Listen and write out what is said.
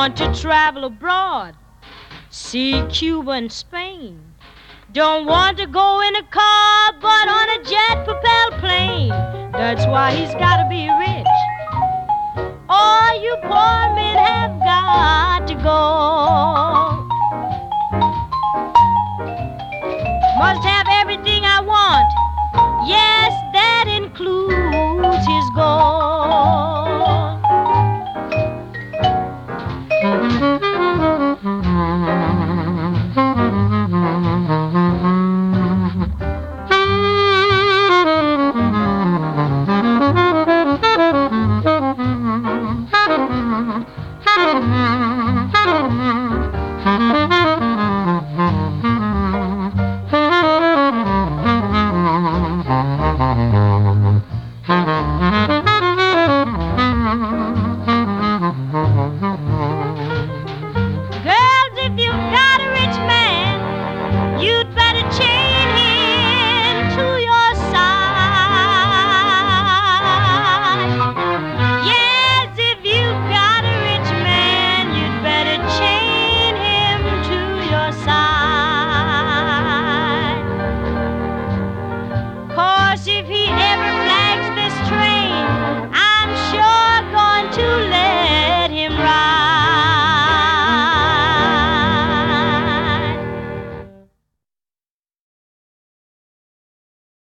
want to travel abroad, see Cuba and Spain. Don't want to go in a car, but on a jet-propelled plane. That's why he's gotta be rich. All you poor men have got to go. Must have everything I want. Yes, that includes his gold. Girls, if you've got a rich man, you'd better chain him to your side. Yes, if you've got a rich man, you'd better chain him to your side. 'Cause if he